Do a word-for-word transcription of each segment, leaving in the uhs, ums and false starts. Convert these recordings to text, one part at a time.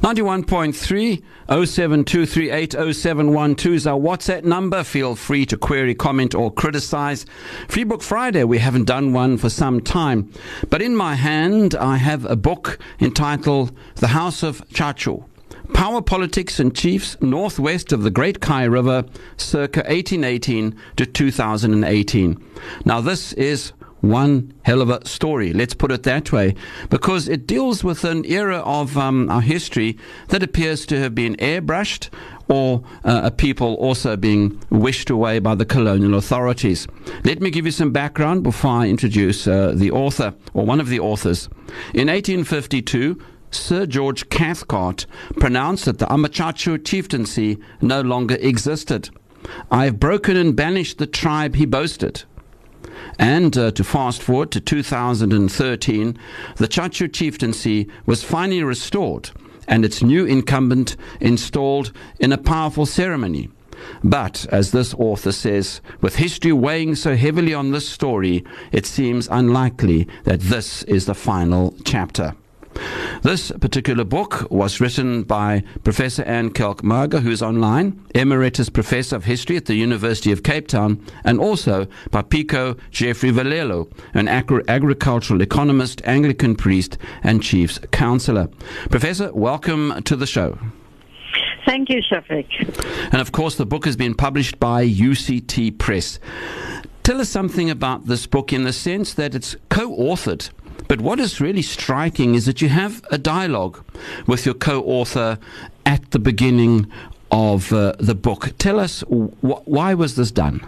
ninety-one point three, oh seven two three eight oh seven one two is our WhatsApp number. Feel free to query, comment or criticize. Free Book Friday, we haven't done one for some time. But in my hand, I have a book entitled The House of Tshatu. Power, Politics and Chiefs Northwest of the Great Khai River, circa eighteen eighteen to two thousand eighteen. Now this is one hell of a story, let's put it that way, because it deals with an era of um, our history that appears to have been airbrushed, or uh, a people also being wished away by the colonial authorities. Let me give you some background before I introduce uh, the author, or one of the authors. In eighteen fifty-two, Sir George Cathcart pronounced that the Amatshatu chieftaincy no longer existed. I have broken and banished the tribe he boasted. And uh, to fast forward to two thousand thirteen, the Tshatu chieftaincy was finally restored and its new incumbent installed in a powerful ceremony. But, as this author says, with history weighing so heavily on this story, it seems unlikely that this is the final chapter. This particular book was written by Professor Anne Kelk-Marga, who's online, Emeritus Professor of History at the University of Cape Town, and also by Pico Jeffrey Valelo, an agri- agricultural economist, Anglican priest, and Chiefs Counsellor. Professor, welcome to the show. Thank you, Shafiq. And of course, the book has been published by U C T Press. Tell us something about this book in the sense that it's co-authored. But what is really striking is that you have a dialogue with your co-author at the beginning of uh, the book. Tell us, wh- why was this done?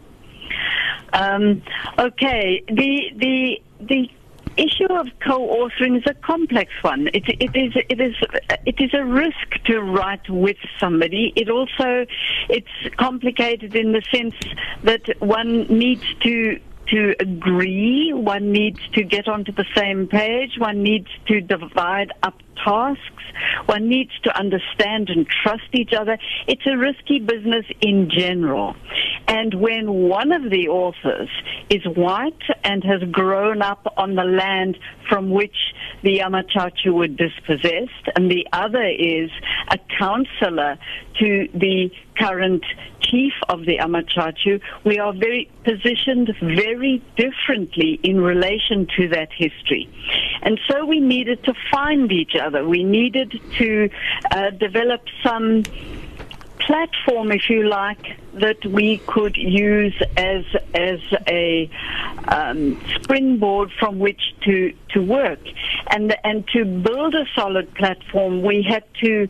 Um, okay, the the the issue of co-authoring is a complex one. It, it is it is it is a risk to write with somebody. It also it's complicated in the sense that one needs to. to agree, one needs to get onto the same page, one needs to divide up tasks, one needs to understand and trust each other. It's a risky business in general. And when one of the authors is white and has grown up on the land from which the Amatshatu were dispossessed, and the other is a counselor to the current chief of the Amatshatu, we are very positioned very differently in relation to that history. And so we needed to find each other. We needed to uh, develop some platform, if you like, that we could use as as a um, springboard from which to to work, and and to build a solid platform, we had to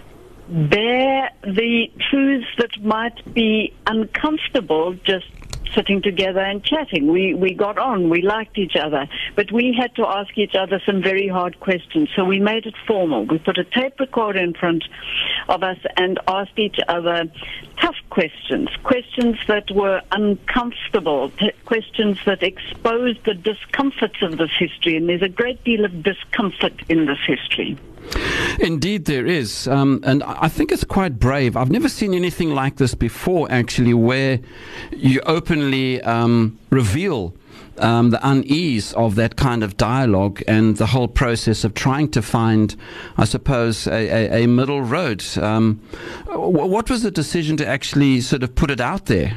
bear the truths that might be uncomfortable just sitting together and chatting. We we got on, we liked each other, but we had to ask each other some very hard questions. So we made it formal. We put a tape recorder in front of us and asked each other tough questions, questions that were uncomfortable, t- questions that exposed the discomforts of this history, and there's a great deal of discomfort in this history. Indeed there is, um, and I think it's quite brave. I've never seen anything like this before, actually, where you openly um, reveal um, the unease of that kind of dialogue and the whole process of trying to find, I suppose, a, a, a middle road. Um, what was the decision to actually sort of put it out there?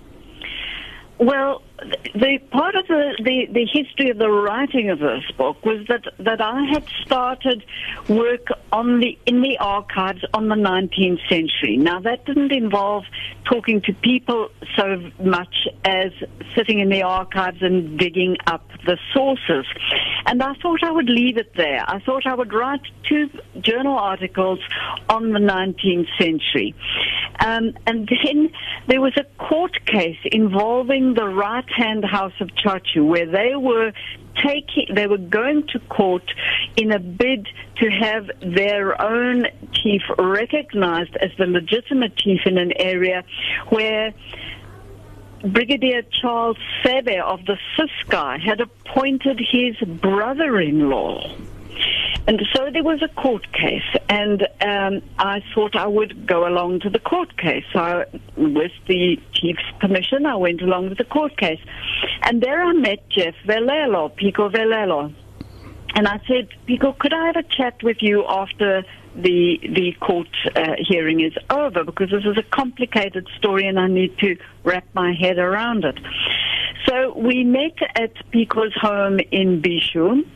Well, the part of the, the, the history of the writing of this book was that, that I had started work on the in the archives on the nineteenth century. Now, that didn't involve talking to people so much as sitting in the archives and digging up the sources. And I thought I would leave it there. I thought I would write two journal articles on the nineteenth century. Um, and then there was a court case involving the right-hand house of Tshatu, where they were taking, they were going to court in a bid to have their own chief recognized as the legitimate chief in an area where Brigadier Charles Sebe of the Ciskei had appointed his brother-in-law. And so there was a court case, and um, I thought I would go along to the court case. So with the chief's permission, I went along with the court case. And there I met Jeff Valelo, Pico Valelo. And I said, Pico, could I have a chat with you after the the court uh, hearing is over, because this is a complicated story and I need to wrap my head around it. So we met at Pico's home in Bishu,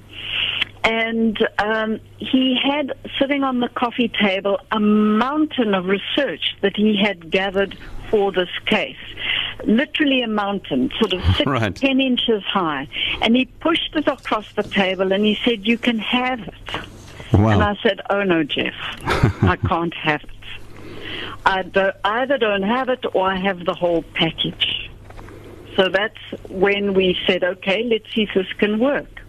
and um, he had sitting on the coffee table a mountain of research that he had gathered for this case. Literally a mountain, sort of six, right. ten inches high. And he pushed it across the table and he said, "You can have it." Wow. And I said, "Oh no, Jeff, I can't have it. I do, either don't have it or I have the whole package." So that's when we said, okay, let's see if this can work.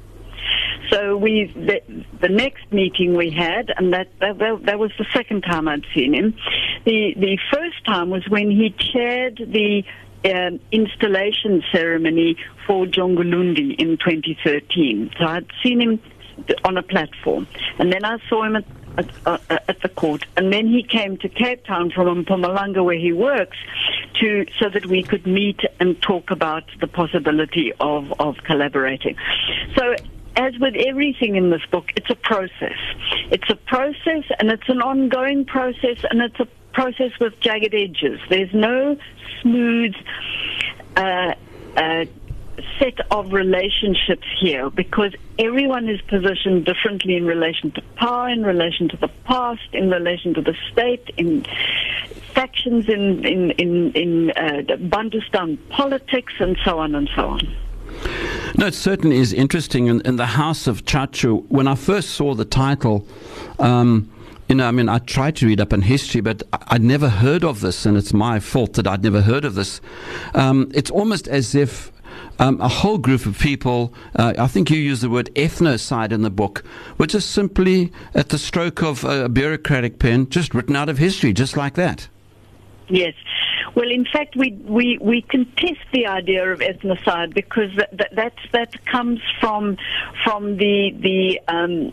So we, the, the next meeting we had, and that, that that was the second time I'd seen him. The the first time was when he chaired the um, installation ceremony for Jongulundi in twenty thirteen. So I'd seen him on a platform, and then I saw him at, at, uh, at the court, and then he came to Cape Town from Mpumalanga, where he works, to so that we could meet and talk about the possibility of, of collaborating. So, as with everything in this book, it's a process. It's a process, and it's an ongoing process, and it's a process with jagged edges. There's no smooth uh, uh, set of relationships here, because everyone is positioned differently in relation to power, in relation to the past, in relation to the state, in factions, in in in, in uh, Bantustan politics, and so on and so on. No, it certainly is interesting. In, in the House of Chachu, when I first saw the title, um, you know, I mean, I tried to read up on history, but I, I'd never heard of this, and it's my fault that I'd never heard of this. Um, it's almost as if um, a whole group of people, uh, I think you use the word ethnocide in the book, were just simply, at the stroke of a bureaucratic pen, just written out of history, just like that. Yes. Well, in fact, we, we, we contest the idea of ethnocide, because that that, that, that comes from from the the um,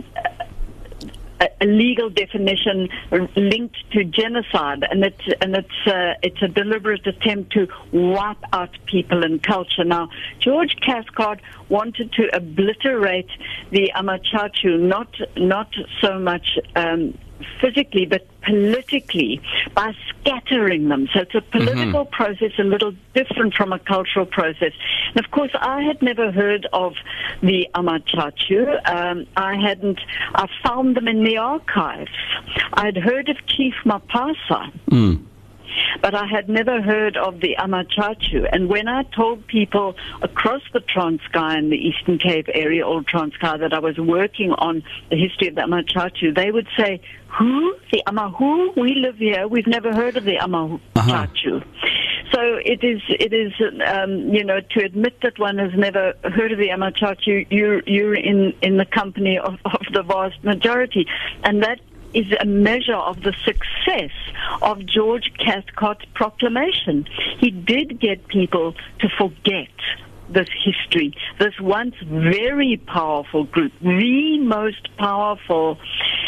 a, a legal definition linked to genocide, and it's and it's uh, it's a deliberate attempt to wipe out people and culture. Now, George Cathcart wanted to obliterate the Amachachu, not not so much Um, physically, but politically, by scattering them. So it's a political mm-hmm. process, a little different from a cultural process. And of course, I had never heard of the Amachachu. Um, I hadn't, I found them in the archives. I'd heard of Chief Mapasa. Mm. But I had never heard of the Amachachu. And when I told people across the Transkei and the Eastern Cape area, Old Transkei, that I was working on the history of the Amachachu, they would say, "Who? The Amahu? We live here. We've never heard of the Amachachu." Uh-huh. So it is, it is, um, you know, to admit that one has never heard of the Amachachu, you're, you're in, in the company of, of the vast majority. And that is a measure of the success of George Cathcart's proclamation. He did get people to forget this history, this once very powerful group, the most powerful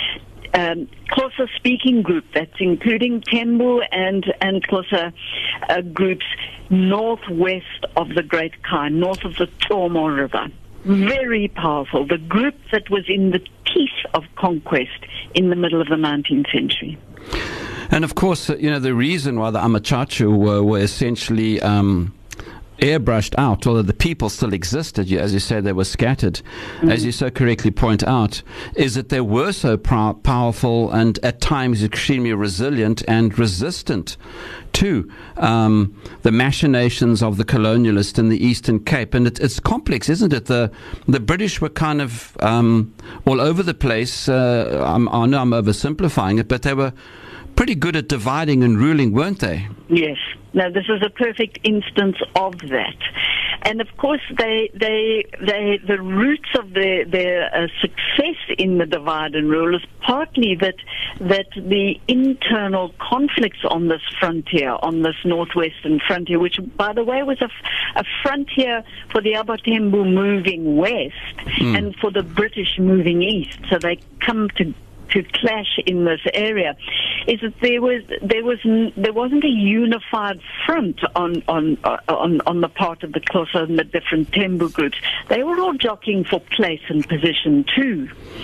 um, Xhosa-speaking group, that's including Tembu and, and Xhosa uh, groups northwest of the Great Khai, north of the Tomo River. Very powerful. The group that was in the teeth of conquest in the middle of the nineteenth century. And of course, you know, the reason why the Amachachu were, were essentially um, airbrushed out, although the people still existed, as you say, they were scattered, mm-hmm. as you so correctly point out, is that they were so pow- powerful and at times extremely resilient and resistant to um, the machinations of the colonialists in the Eastern Cape. And it, it's complex, isn't it? The the British were kind of um, all over the place. Uh, I'm, I know I'm oversimplifying it, but they were pretty good at dividing and ruling, weren't they? Yes. No, this is a perfect instance of that. And of course, they, they, they, the roots of their, their uh, success in the divide and rule is partly that, that the internal conflicts on this frontier, on this northwestern frontier, which, by the way, was a, a frontier for the Abatembu moving west mm. and for the British moving east. So they come to to clash in this area, is that there was there was there wasn't a unified front on on on on the part of the Xhosa and the different Tembu groups. They were all jockeying for place and position too,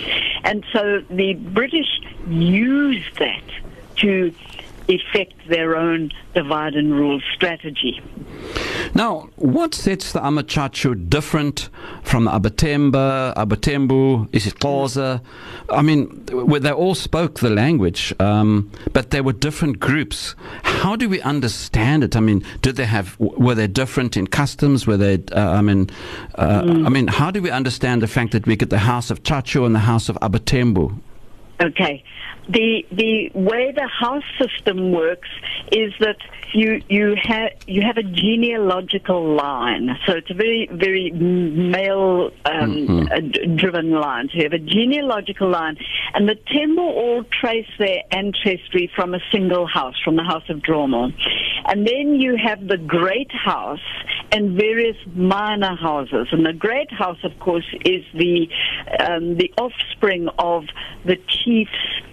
And so the British used that to effect their own divide and rule strategy. Now, what sets the Amachachu different from the Abatemba, Abatembu, isiXhosa? I mean, where they all spoke the language, um, but they were different groups. How do we understand it? I mean, did they have? Were they different in customs? Were they? Uh, I mean, uh, mm. I mean, how do we understand the fact that we get the House of Chachu and the House of Abatembu? Okay. The the way the house system works is that you you have you have a genealogical line, so it's a very very male um, mm-hmm. uh, d- driven line. So you have a genealogical line, and the Tembu all trace their ancestry from a single house, from the House of Dromo, and then you have the Great House and various minor houses, and the Great House, of course, is the um, the offspring of the chief's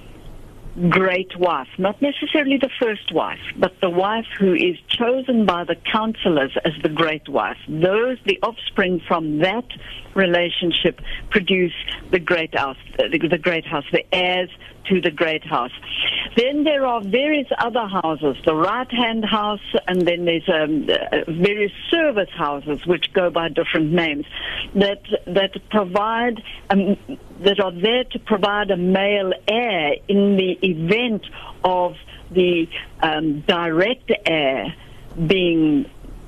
great wife, not necessarily the first wife, but the wife who is chosen by the councillors as the great wife. Those, the offspring from that relationship, produce the great house, the, the great house, the heirs to the great house. Then there are various other houses, the right-hand house, and then there's um, uh, various service houses which go by different names that that provide um, that are there to provide a male heir in the event of the um, direct heir being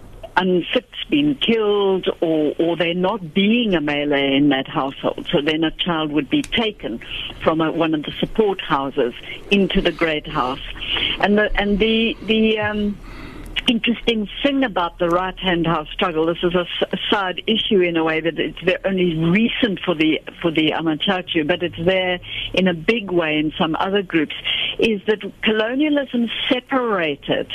unfit, being killed, or, or there not being a male heir in that household. So then a child would be taken from a, one of the support houses into the great house. And the and the the um, interesting thing about the right-hand house struggle, this is a, a side issue in a way that it's very, only recent for the for the Amachachu, but it's there in a big way in some other groups, is that colonialism separated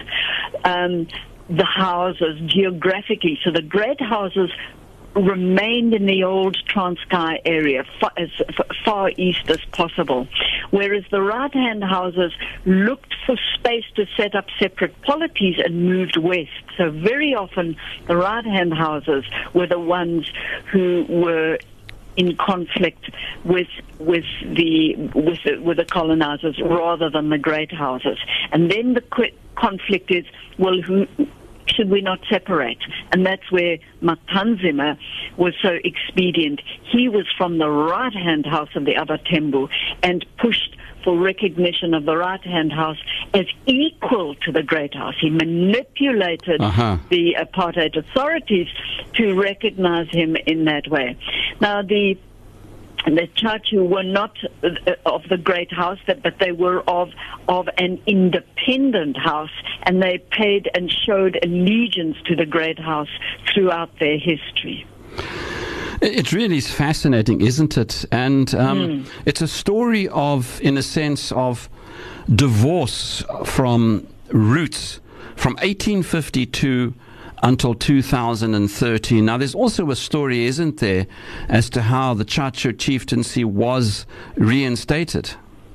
um, the houses geographically. So the great houses remained in the old Transkei area, far, as far east as possible, whereas the right-hand houses looked for space to set up separate polities and moved west. So very often the right-hand houses were the ones who were in conflict with with the with the, with the colonizers rather than the great houses. And then the qu- conflict is, well, who should we not separate? And that's where Matanzima was so expedient. He was from the right-hand house of the Abatembu and pushed for recognition of the right-hand house as equal to the great house. He manipulated uh-huh. the apartheid authorities to recognize him in that way. Now, the the Chachu were not of the great house, but they were of of an independent house, and they paid and showed allegiance to the great house throughout their history. It really is fascinating, isn't it? And um, mm. it's a story of, in a sense, of divorce from roots from eighteen fifty-two until two thousand thirteen. Now, there's also a story, isn't there, as to how the Chachu chieftaincy was reinstated.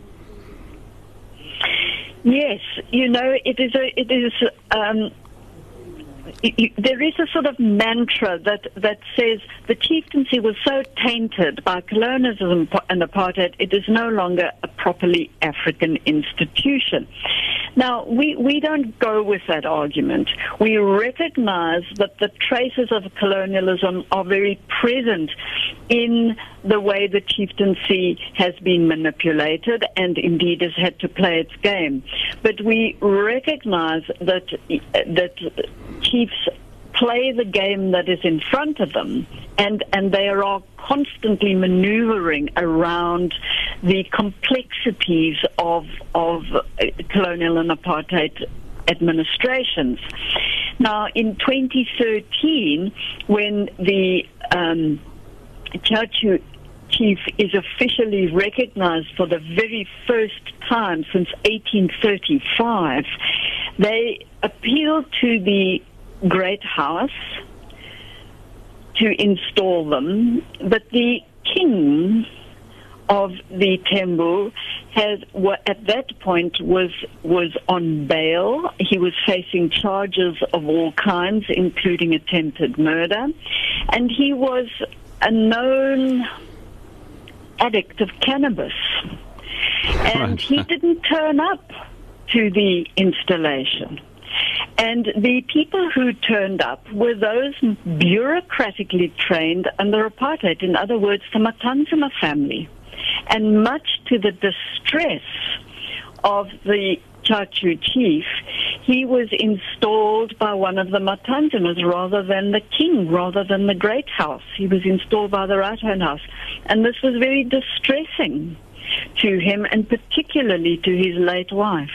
Yes, you know, it is a, it is. Um, You, there is a sort of mantra that, that says the chieftaincy was so tainted by colonialism and apartheid, it is no longer a properly African institution. Now, we, we don't go with that argument. We recognize that the traces of colonialism are very present in the way the chieftaincy has been manipulated and indeed has had to play its game. But we recognize that that chiefs play the game that is in front of them, and, and they are constantly maneuvering around the complexities of, of colonial and apartheid administrations. Now, in twenty thirteen, when the um, Chachu chief is officially recognized for the very first time since eighteen thirty-five, they appealed to the Great House to install them, but the king of the Tembu has, at that point, was was on bail. He was facing charges of all kinds, including attempted murder, and he was a known addict of cannabis. And Right. he didn't turn up to the installation. And the people who turned up were those bureaucratically trained under apartheid. In other words, the Matanzima family. And much to the distress of the Chachu chief, he was installed by one of the Matanzimas rather than the king, rather than the great house. He was installed by the right-hand house. And this was very distressing to him, and particularly to his late wife.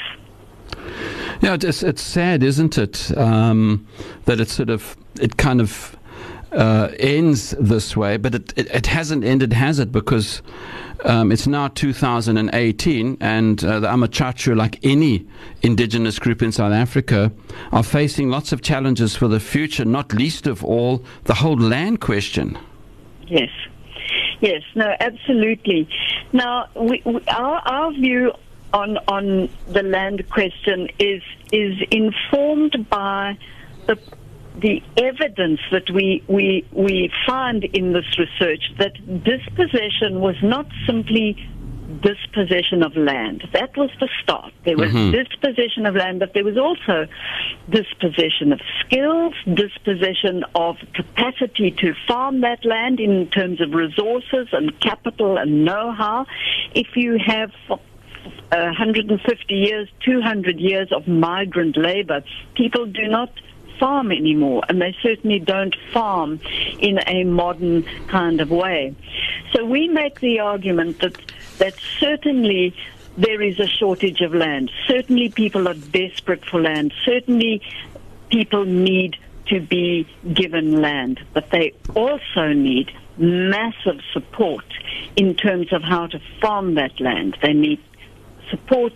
Yeah, it's, it's sad, isn't it, um, that it sort of, it kind of uh, ends this way, but it, it, it hasn't ended, has it? Because um, it's now two thousand eighteen, and uh, the Amachachu, like any indigenous group in South Africa, are facing lots of challenges for the future, not least of all the whole land question. Yes. Yes, no, absolutely. Now, we, we, our, our view on on the land question is is informed by the the evidence that we we we find in this research that dispossession was not simply dispossession of land. That was the start. There was Mm-hmm. dispossession of land, but there was also dispossession of skills, dispossession of capacity to farm that land in terms of resources and capital and know-how. If you have one hundred fifty years, two hundred years of migrant labor, people do not farm anymore, and they certainly don't farm in a modern kind of way. So we make the argument that that certainly there is a shortage of land. Certainly people are desperate for land. Certainly people need to be given land, but they also need massive support in terms of how to farm that land. They need support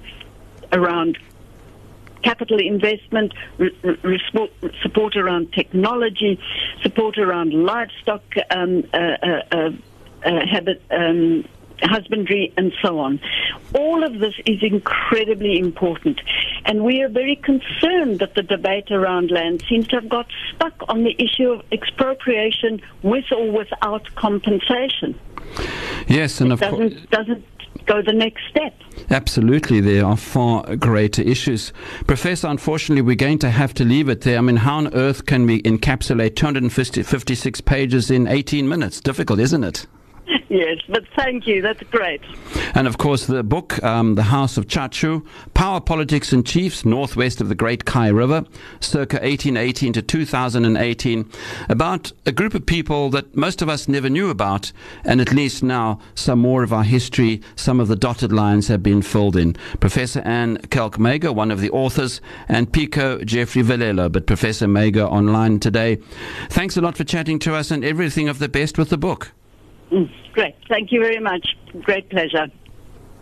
around capital investment, re- re- support around technology, support around livestock um, uh, uh, uh, uh, habit, um, husbandry, and so on. All of this is incredibly important, and we are very concerned that the debate around land seems to have got stuck on the issue of expropriation with or without compensation. Yes, and of course, Doesn't doesn't go the next step. absolutely, there are far greater issues. Professor, unfortunately, we're going to have to leave it there. I mean, how on earth can we encapsulate two hundred fifty-six pages in eighteen minutes? Difficult, isn't it? Yes, but thank you. That's great. And of course, the book, um, The House of Chachu, Power, Politics and Chiefs, Northwest of the Great Kai River, circa eighteen eighteen to two thousand eighteen, about a group of people that most of us never knew about, and at least now some more of our history, some of the dotted lines have been filled in. Professor Anne Kelk-Mager, one of the authors, and Pico Jeffrey Velelo, but Professor Mager online today. Thanks a lot for chatting to us, and everything of the best with the book. Mm, great. Thank you very much. Great pleasure.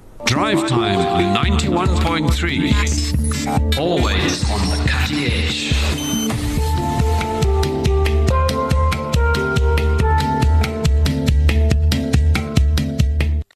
Drive Time ninety-one point three. Always on the cutting edge.